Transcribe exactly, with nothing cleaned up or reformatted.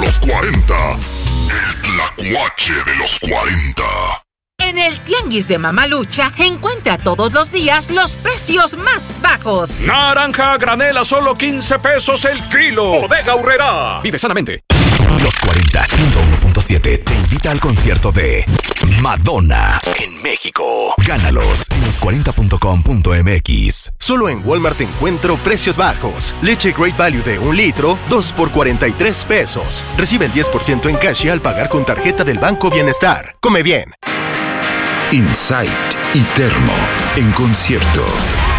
los cuarenta. El tlacuache de los cuarenta. En el Tianguis de Mamalucha, encuentra todos los días los precios más bajos. Naranja a granel a solo quince pesos el kilo. Bodega Aurrerá. Vive sanamente. Los cuarenta ciento uno punto siete te invita al concierto de Madonna en México. Gánalos en los cuarenta punto com punto m x. Solo en Walmart encuentro precios bajos. Leche Great Value de un litro, dos por cuarenta y tres pesos. Recibe el diez por ciento en cash al pagar con tarjeta del Banco Bienestar. Come bien. Insight y Termo en concierto.